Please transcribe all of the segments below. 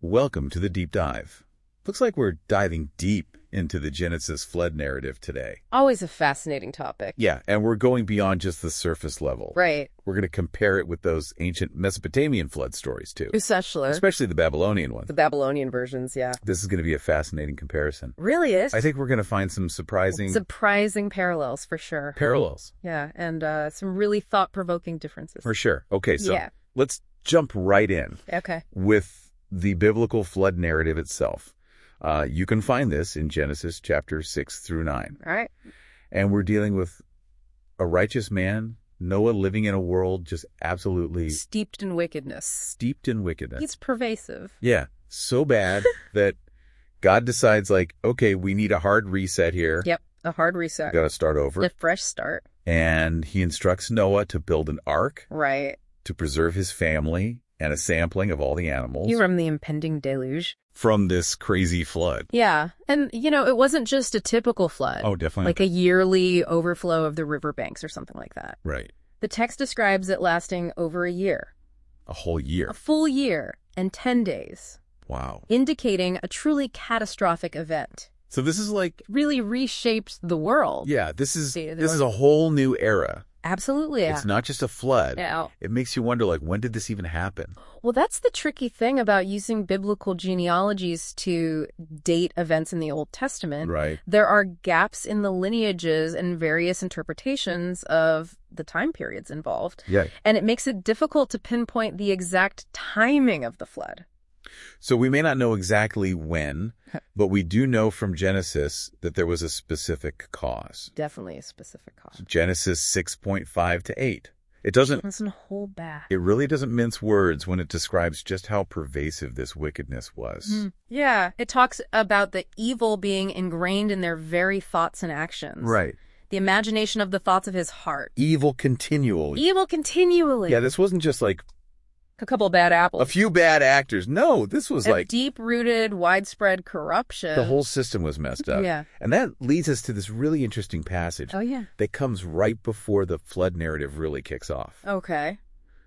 Welcome to the Deep Dive. Looks like we're diving deep into the Genesis flood narrative today. Always a fascinating topic. Yeah, and we're going beyond just the surface level. Right. We're going to compare it with those ancient Mesopotamian flood stories, too. Especially the Babylonian ones. the Babylonian versions, yeah. This is going to be a fascinating comparison. Really is. I think we're going to find some surprising parallels, for sure. parallels. Yeah, and some really thought-provoking differences. For sure. Okay, so Yeah. let's jump right in Okay. with the biblical flood narrative itself. You can find this in Genesis chapter 6 through 9. All right. And we're dealing with a righteous man, Noah, living in a world just absolutely Steeped in wickedness. steeped in wickedness. He's pervasive. Yeah, so bad that God decides, like, okay, we need a hard reset here. Yep, a hard reset. Got to start over. A fresh start. And he instructs Noah to build an ark Right. to preserve his family and a sampling of all the animals From the impending deluge. from this crazy flood. Yeah, and, it wasn't just a typical flood. Oh, definitely. Like a yearly overflow of the riverbanks or something like that. Right. The text describes it lasting over a year. A whole year. A full year and 10 days, Wow. indicating a truly catastrophic event. So this is like, Really reshaped the world. yeah, this is See, a whole new era. Absolutely. Yeah. It's not just a flood. Yeah. It makes you wonder, like, when did this even happen? Well, that's the tricky thing about using biblical genealogies to date events in the Old Testament. Right. There are gaps in the lineages and various interpretations of the time periods involved. Yeah. And it makes it difficult to pinpoint the exact timing of the flood. So we may not know exactly when, but we do know from Genesis that there was a specific cause. Definitely a specific cause. Genesis 6.5 to 8. It Doesn't hold back. It really doesn't mince words when it describes just how pervasive this wickedness was. Yeah, it talks about the evil being ingrained in their very thoughts and actions. Right. The imagination of the thoughts of his heart. Evil continually. Evil continually. Yeah, this wasn't just like A couple of bad apples. a few bad actors. No, this was like deep-rooted, widespread corruption. the whole system was messed up. Yeah. And that leads us to this really interesting passage Oh, yeah. that comes right before the flood narrative really kicks off. Okay.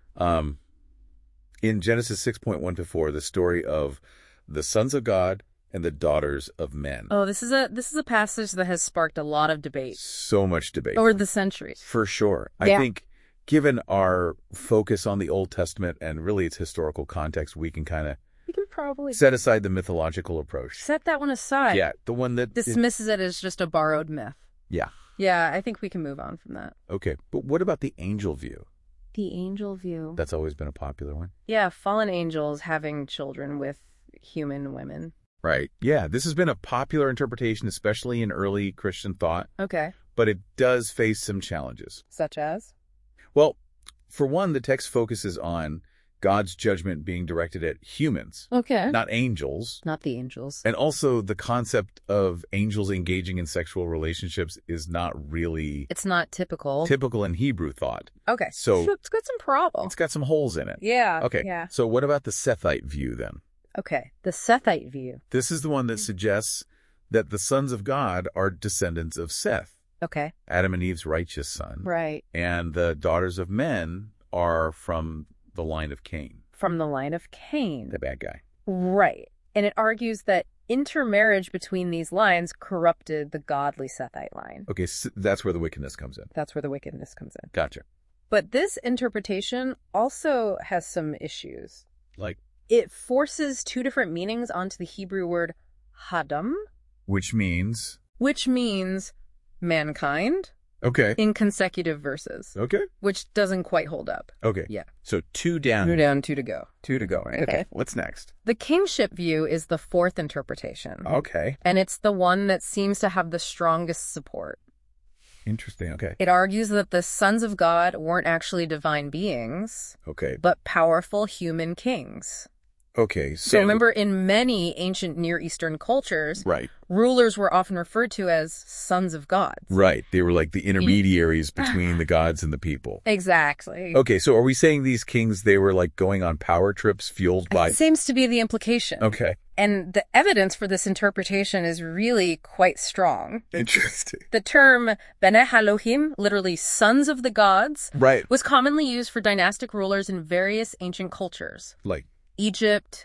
In Genesis 6.1 to 4, the story of the sons of God and the daughters of men. Oh, this is a passage that has sparked a lot of debate So much debate. over the centuries. For sure. Yeah. I think given our focus on the Old Testament and really its historical context, we can kind of We can probably set aside the mythological approach. set that one aside. Yeah, the one that... Dismisses it as just a borrowed myth. Yeah. Yeah, I think we can move on from that. Okay, but what about the angel view? The angel view. That's always been a popular one. Yeah, fallen angels having children with human women. Right. Yeah, this has been a popular interpretation, especially in early Christian thought, Okay. but it does face some challenges. Such as? Well, for one, the text focuses on God's judgment being directed at humans, Okay. not angels. Not the angels. And also the concept of angels engaging in sexual relationships is not really It's not typical. typical in Hebrew thought. Okay. So it's got some problems. it's got some holes in it. Yeah. Okay. Yeah. So what about the Sethite view then? Okay. The Sethite view. This is the one that suggests that the sons of God are descendants of Seth, Okay. Adam and Eve's righteous son. Right. And the daughters of men are from the line of Cain, From the line of Cain. the bad guy. Right. And it argues that intermarriage between these lines corrupted the godly Sethite line. Okay, so that's where the wickedness comes in. That's where the wickedness comes in. Gotcha. But this interpretation also has some issues. Like, It forces two different meanings onto the Hebrew word Hadam, which means... which means mankind, Okay. in consecutive verses, Okay. which doesn't quite hold up. Okay. Yeah. So two down. 2 down, 2 to go. Two to go. Right? Okay. What's next? The kingship view is the fourth interpretation. Okay. And it's the one that seems to have the strongest support. Interesting. Okay. It argues that the sons of God weren't actually divine beings, Okay. but powerful human kings. Okay. So remember, in many ancient Near Eastern cultures, Right. rulers were often referred to as sons of gods. Right. They were like the intermediaries between the gods and the people. Exactly. Okay. So are we saying these kings, they were like going on power trips fueled by... It seems to be the implication. Okay. And the evidence for this interpretation is really quite strong. Interesting. The term Bene Elohim, literally sons of the gods, Right. was commonly used for dynastic rulers in various ancient cultures. Like, Egypt,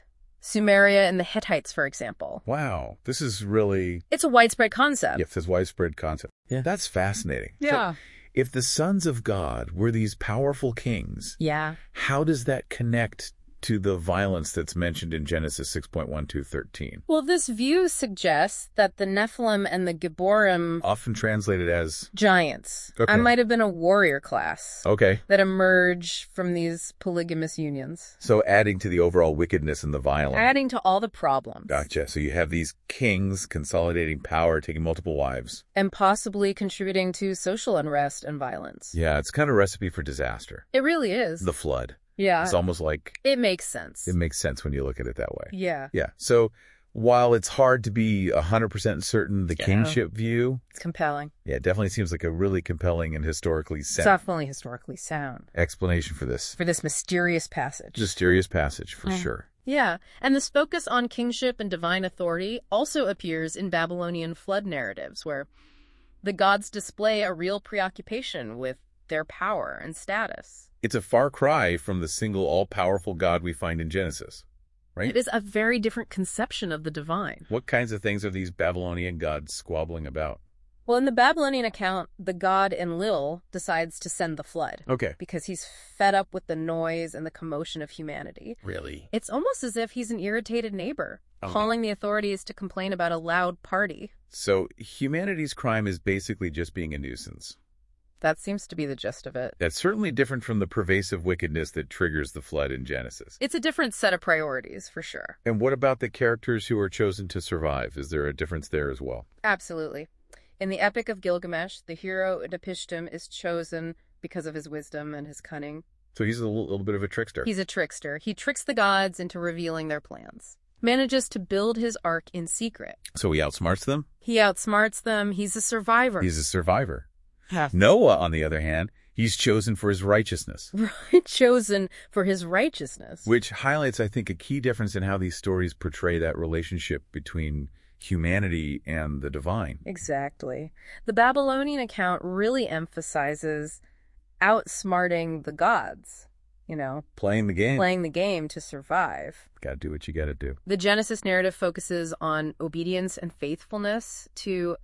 Sumeria and the Hittites, for example. Wow. This is really... It's a widespread concept. Yes, this widespread concept. Yeah. That's fascinating. Yeah. So, if the sons of God were these powerful kings, Yeah. how does that connect to the violence that's mentioned in Genesis 6.1-13? Well, this view suggests that the Nephilim and the Gibborim, Often translated as... giants, Okay. I might have been a warrior class Okay. that emerge from these polygamous unions, So adding to the overall wickedness and the violence. adding to all the problems. Gotcha. So you have these kings consolidating power, taking multiple wives. And possibly contributing to social unrest and violence. Yeah, it's kind of a recipe for disaster. It really is. The flood. Yeah. It's almost like It makes sense. it makes sense when you look at it that way. Yeah. Yeah. So while it's hard to be 100% certain the kingship view, It's compelling. yeah, it definitely seems like a really compelling and historically sound Definitely historically sound explanation for this for this mysterious passage. mysterious passage for sure. Yeah, and this focus on kingship and divine authority also appears in Babylonian flood narratives, where the gods display a real preoccupation with their power and status. It's a far cry from the single all-powerful God we find in Genesis, right? It is a very different conception of the divine. What kinds of things are these Babylonian gods squabbling about? Well, in the Babylonian account, the god Enlil decides to send the flood Okay. because he's fed up with the noise and the commotion of humanity. Really? It's almost as if he's an irritated neighbor, Oh. calling the authorities to complain about a loud party. So humanity's crime is basically just being a nuisance. That seems to be the gist of it. That's certainly different from the pervasive wickedness that triggers the flood in Genesis. It's a different set of priorities, for sure. And what about the characters who are chosen to survive? Is there a difference there as well? Absolutely. In the Epic of Gilgamesh, the hero Utnapishtim is chosen because of his wisdom and his cunning. So he's a little bit of a trickster. He's a trickster. He tricks the gods into revealing their plans. Manages to build his ark in secret. So he outsmarts them? He outsmarts them. He's a survivor. He's a survivor. Noah, on the other hand, he's chosen for his righteousness. Chosen for his righteousness. Which highlights, I think, a key difference in how these stories portray that relationship between humanity and the divine. Exactly. The Babylonian account really emphasizes outsmarting the gods, Playing the game. playing the game to survive. Gotta do what you gotta do. The Genesis narrative focuses on obedience and faithfulness to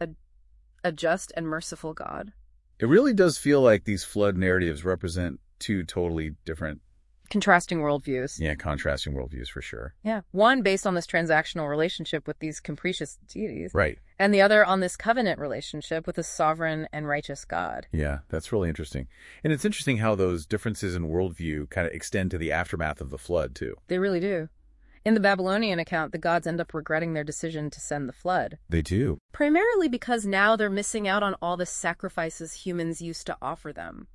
a just and merciful God. It really does feel like these flood narratives represent two totally different, Contrasting worldviews. contrasting worldviews for sure. Yeah. One based on this transactional relationship with these capricious deities. Right. And the other on this covenant relationship with a sovereign and righteous God. Yeah, that's really interesting. And it's interesting how those differences in worldview kind of extend to the aftermath of the flood, too. They really do. In the Babylonian account, the gods end up regretting their decision to send the flood. They do. Primarily because now they're missing out on all the sacrifices humans used to offer them.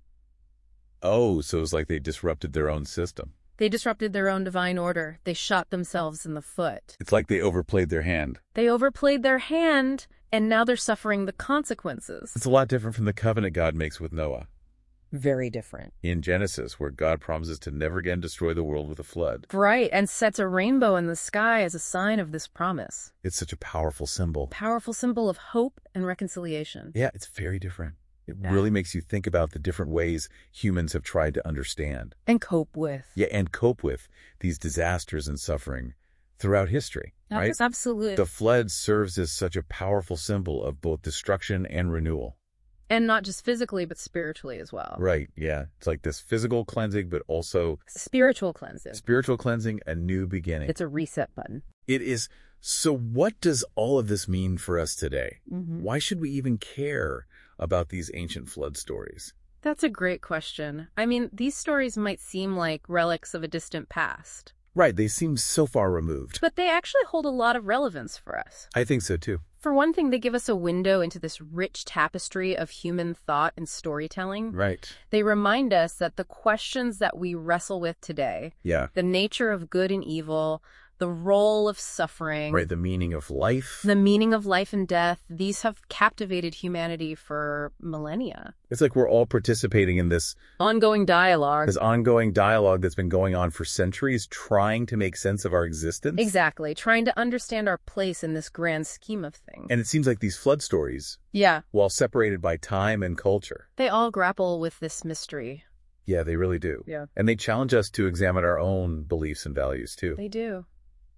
Oh, so it's like they disrupted their own system. They disrupted their own divine order. They shot themselves in the foot. It's like they overplayed their hand. They overplayed their hand, and now they're suffering the consequences. It's a lot different from the covenant God makes with Noah Very different. in Genesis, where God promises to never again destroy the world with a flood. Right, and sets a rainbow in the sky as a sign of this promise. It's such a powerful symbol. Powerful symbol of hope and reconciliation. Yeah, it's very different. It really makes you think about the different ways humans have tried to understand. And cope with. Yeah, and cope with these disasters and suffering throughout history, right? That's absolutely. The flood serves as such a powerful symbol of both destruction and renewal. And not just physically, but spiritually as well. Right, yeah. It's like this physical cleansing, but also Spiritual cleansing. spiritual cleansing, a new beginning. It's a reset button. It is. So what does all of this mean for us today? Why should we even care about these ancient flood stories? That's a great question. I mean, these stories might seem like relics of a distant past. Right, they seem so far removed. But they actually hold a lot of relevance for us. I think so too. For one thing, they give us a window into this rich tapestry of human thought and storytelling. Right. They remind us that the questions that we wrestle with today, Yeah. the nature of good and evil, the role of suffering, Right, the meaning of life. the meaning of life and death, these have captivated humanity for millennia. It's like we're all participating in this Ongoing dialogue. ongoing dialogue that's been going on for centuries, trying to make sense of our existence. Exactly. Trying to understand our place in this grand scheme of things. And it seems like these flood stories, Yeah, while separated by time and culture, they all grapple with this mystery. yeah, they really do. Yeah. And they challenge us to examine our own beliefs and values too. They do.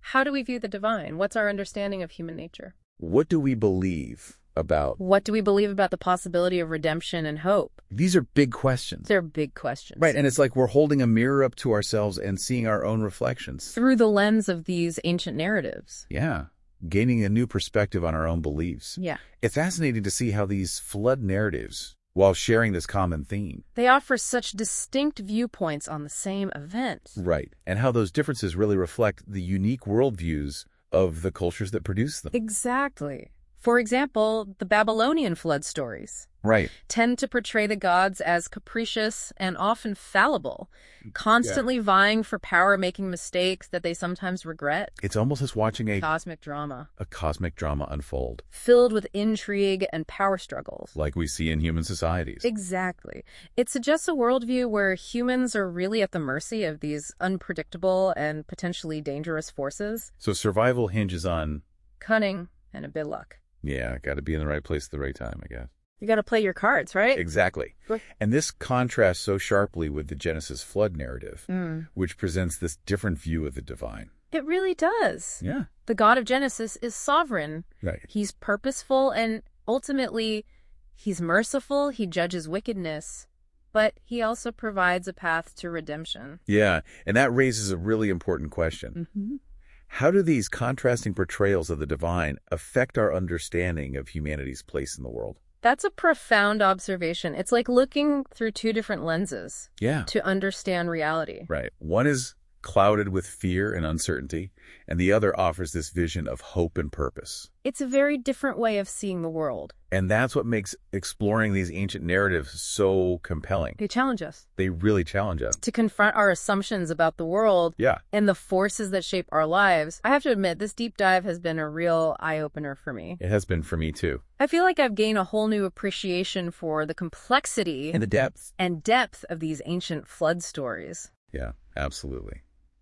How do we view the divine? What's our understanding of human nature? What do we believe about? What do we believe about the possibility of redemption and hope? These are big questions. They're big questions. Right, and it's like we're holding a mirror up to ourselves and seeing our own reflections. Through the lens of these ancient narratives. Yeah, gaining a new perspective on our own beliefs. Yeah. It's fascinating to see how these flood narratives, while sharing this common theme. They offer such distinct viewpoints on the same event. Right, and how those differences really reflect the unique worldviews of the cultures that produce them. Exactly. For example, the Babylonian flood stories Right. tend to portray the gods as capricious and often fallible, constantly vying for power, making mistakes that they sometimes regret. It's almost as watching a Cosmic drama, cosmic drama unfold, filled with intrigue and power struggles. like we see in human societies. Exactly. It suggests a worldview where humans are really at the mercy of these unpredictable and potentially dangerous forces. So survival hinges on, Cunning and a bit luck. yeah, got to be in the right place at the right time, I guess. You got to play your cards, right? Exactly. Sure. And this contrasts so sharply with the Genesis flood narrative, which presents this different view of the divine. It really does. Yeah. The God of Genesis is sovereign. Right. He's purposeful and ultimately he's merciful. He judges wickedness, but he also provides a path to redemption. Yeah, and that raises a really important question. Mm-hmm. How do these contrasting portrayals of the divine affect our understanding of humanity's place in the world? That's a profound observation. It's like looking through two different lenses Yeah. to understand reality. Right. One is clouded with fear and uncertainty, and the other offers this vision of hope and purpose. It's a very different way of seeing the world. And that's what makes exploring these ancient narratives so compelling. They challenge us They really challenge us. to confront our assumptions about the world Yeah. and the forces that shape our lives. I have to admit, this deep dive has been a real eye-opener for me. It has been for me, too. I feel like I've gained a whole new appreciation for the complexity And the depth. and depth of these ancient flood stories. Yeah, absolutely.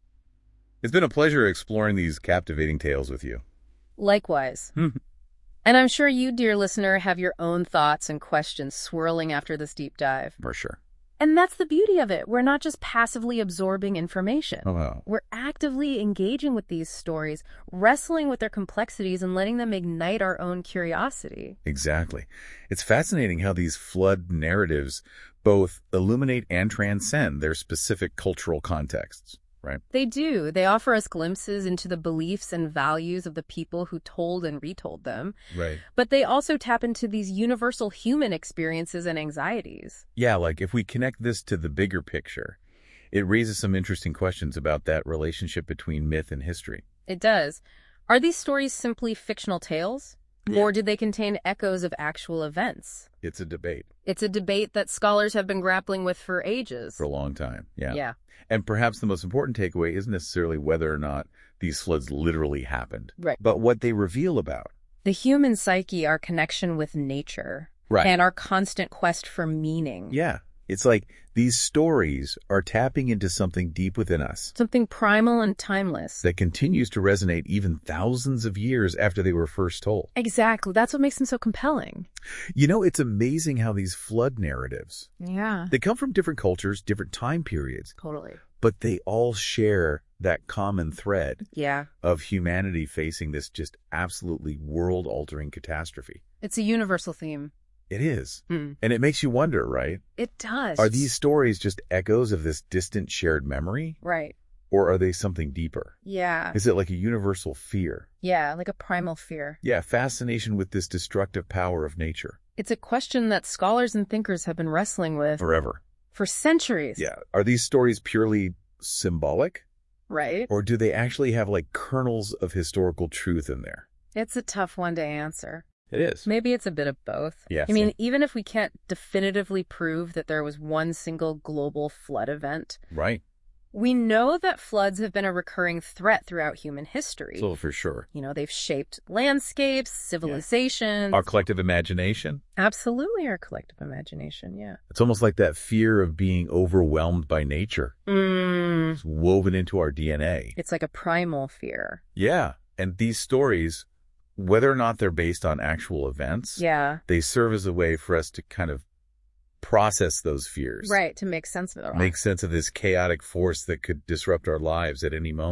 It's been a pleasure exploring these captivating tales with you. Likewise. And I'm sure you, dear listener, have your own thoughts and questions swirling after this deep dive. For sure. And that's the beauty of it. We're not just passively absorbing information. Oh, wow. We're actively engaging with these stories, wrestling with their complexities, and letting them ignite our own curiosity. Exactly. It's fascinating how these flood narratives both illuminate and transcend their specific cultural contexts, right? They do. They offer us glimpses into the beliefs and values of the people who told and retold them. Right. But they also tap into these universal human experiences and anxieties. Yeah, like if we connect this to the bigger picture, it raises some interesting questions about that relationship between myth and history. It does. Are these stories simply fictional tales? Or did they contain echoes of actual events? It's a debate It's a debate that scholars have been grappling with for ages. for a long time. Yeah. Yeah. And perhaps the most important takeaway isn't necessarily whether or not these floods literally happened, Right. but what they reveal about. The human psyche, our connection with nature, Right. and our constant quest for meaning. Yeah. It's like these stories are tapping into something deep within us Something primal and timeless. that continues to resonate even thousands of years after they were first told. Exactly. That's what makes them so compelling. You know, it's amazing how these flood narratives, Yeah. they come from different cultures, different time periods, Totally. but they all share that common thread Yeah. of humanity facing this just absolutely world-altering catastrophe. It's a universal theme. It is. Mm. And it makes you wonder, right? It does. Are these stories just echoes of this distant shared memory? Right. Or are they something deeper? Yeah. Is it like a universal fear? Yeah, like a primal fear. Yeah, fascination with this destructive power of nature. It's a question that scholars and thinkers have been wrestling with Forever. for centuries. Yeah. Are these stories purely symbolic? Right? Or do they actually have like kernels of historical truth in there? It's a tough one to answer. It is. Maybe it's a bit of both. Yeah, I mean, same. even if we can't definitively prove that there was one single global flood event, Right. we know that floods have been a recurring threat throughout human history. So for sure. You know, they've shaped landscapes, civilizations. Our collective imagination. Absolutely our collective imagination, yeah. It's almost like that fear of being overwhelmed by nature. It's woven into our DNA. It's like a primal fear. Yeah. And these stories, whether or not they're based on actual events, Yeah. they serve as a way for us to kind of process those fears. Right, to make sense of it all. Make sense of this chaotic force that could disrupt our lives at any moment.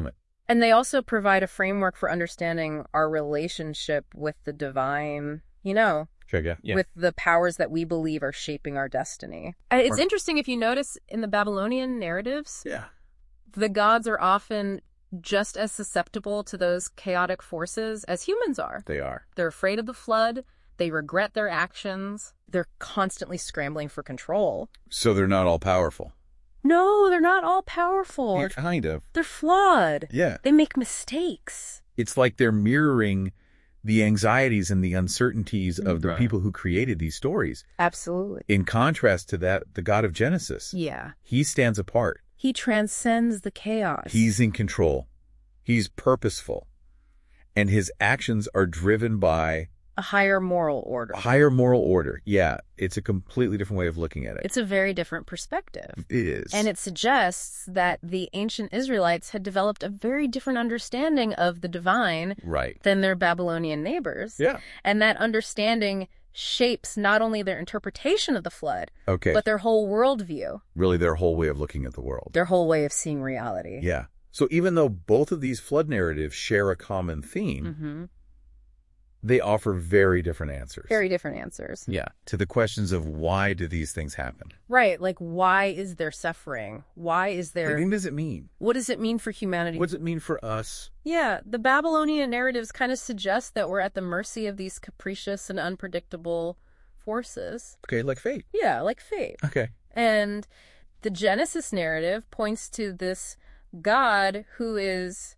And they also provide a framework for understanding our relationship with the divine, Okay, yeah. with the powers that we believe are shaping our destiny. It's interesting if you notice in the Babylonian narratives, Yeah. the gods are often just as susceptible to those chaotic forces as humans are. They are. They're afraid of the flood. They regret their actions. They're constantly scrambling for control. So they're not all powerful. No, they're not all powerful. Yeah, kind of. They're flawed. Yeah. They make mistakes. It's like they're mirroring the anxieties and the uncertainties of the Right. people who created these stories. Absolutely. In contrast to that, the God of Genesis, Yeah. he stands apart. He transcends the chaos. He's in control. He's purposeful. And his actions are driven by a higher moral order. a higher moral order. Yeah, it's a completely different way of looking at it. It's a very different perspective. It is. And it suggests that the ancient Israelites had developed a very different understanding of the divine Right. than their Babylonian neighbors. Yeah. And that understanding shapes not only their interpretation of the flood, Okay. but their whole worldview, Really their whole way of looking at the world. their whole way of seeing reality. Yeah. So even though both of these flood narratives share a common theme, Mm-hmm. they offer very different answers. Very different answers. Yeah. To the questions of why do these things happen? Right. Like, why is there suffering? Why is there... What does it mean? What does it mean for humanity? What does it mean for us? Yeah, the Babylonian narratives kind of suggest that we're at the mercy of these capricious and unpredictable forces. Okay, like fate. Yeah, like fate. Okay. And the Genesis narrative points to this God who is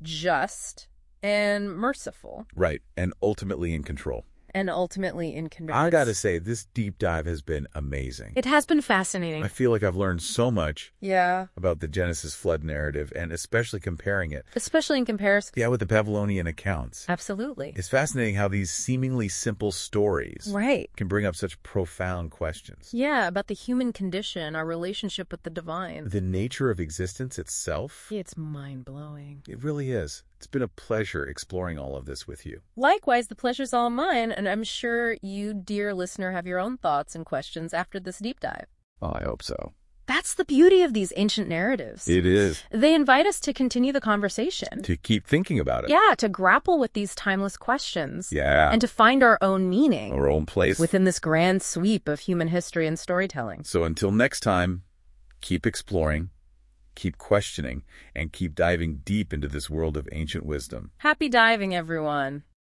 just and merciful Right. And ultimately in control. and ultimately in control. I got to say, this deep dive has been amazing. It has been fascinating. I feel like I've learned so much Yeah, about the Genesis flood narrative, and especially comparing it, especially in comparison. with the Babylonian accounts. Absolutely. It's fascinating how these seemingly simple stories Right. can bring up such profound questions. Yeah, about the human condition, our relationship with the divine. The nature of existence itself, It's mind-blowing. it really is. It's been a pleasure exploring all of this with you. Likewise, the pleasure's all mine, and I'm sure you, dear listener, have your own thoughts and questions after this deep dive. Oh, I hope so. That's the beauty of these ancient narratives. It is. They invite us to continue the conversation. To keep thinking about it. Yeah, to grapple with these timeless questions. Yeah. And to find our own meaning Our own place. within this grand sweep of human history and storytelling. So until next time, keep exploring, keep questioning, and keep diving deep into this world of ancient wisdom. Happy diving, everyone.